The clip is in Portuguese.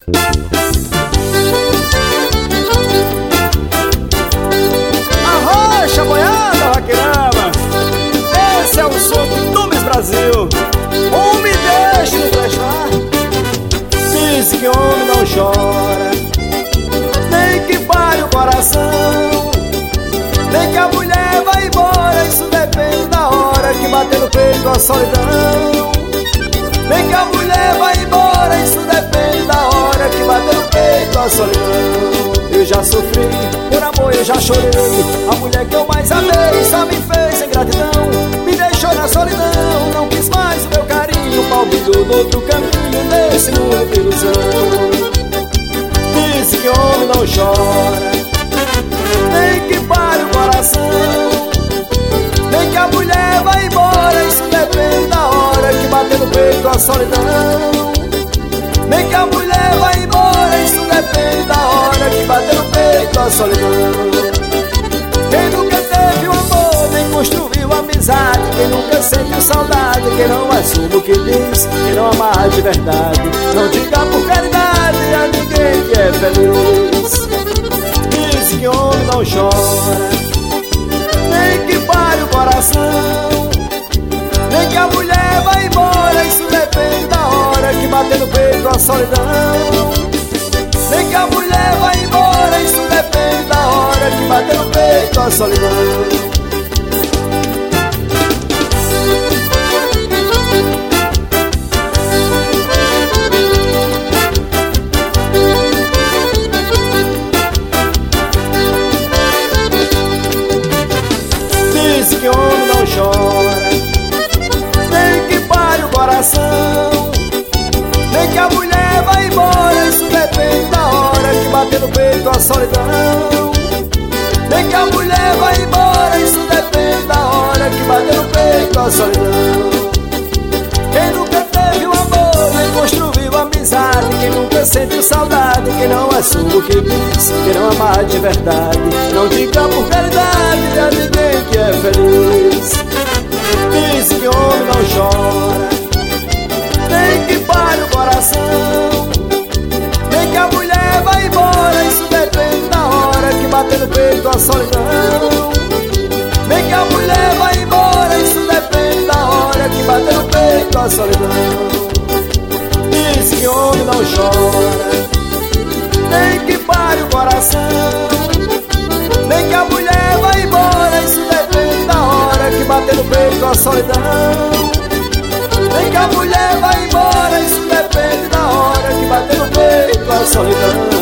Arrocha, boiada, vaqueirama, esse é o som do Tumes Brasil. Me deixe me prestar. Diz que homem não chora, nem que pare o coração, nem que a mulher vai embora. Isso depende da hora que bater no peito a solidão. Nem que a mulher vai embora. Isso depende da hora que bater no peito a solidão. Eu já sofri por amor, eu já chorei. A mulher que eu mais amei só me fez ingratidão. Me deixou na solidão, não quis mais o meu carinho. Palpitou no outro caminho, nesse mundo de ilusão. Diz que homem não chora, nem que pare o coração, nem que a mulher vai embora. Isso depende da hora que bater no peito a solidão. Nem que a mulher vai embora. Isso depende da hora que bater no peito a solidão. Quem nunca teve um amor, nem construiu amizade, quem nunca sentiu saudade, quem não assume o que diz, quem não ama de verdade, não diga por caridade a ninguém que é feliz. Diz que homem não chora, nem que pare o coração, nem que a mulher vai embora. Isso depende da hora que bater no peito a solidão. Nem que a mulher vai embora. Isso depende da hora que bater no peito a solidão. Diz que homem não chora, nem que pare o coração, nem que a mulher vai embora. Isso depende da hora que bater no peito a solidão. Nem que a mulher vai embora. Isso depende da hora que bater no peito a solidão. Quem nunca teve um amor, nem construiu amizade, quem nunca sentiu saudade, quem não assume o que diz, quem não ama de verdade, não diga por caridade a ninguém que é feliz. Diz que homem não chora, nem que pare o coração, nem que a mulher vai embora. Isso depende da hora que bater no peito a solidão. Nem que a mulher vai embora. Isso depende da hora que bater no peito a solidão. Diz que homem não chora, nem que pare o coração, nem que a mulher vai embora. Isso depende da hora que bater no peito a solidão. Nem que a mulher vai embora. Isso depende da hora que bater no peito a solidão.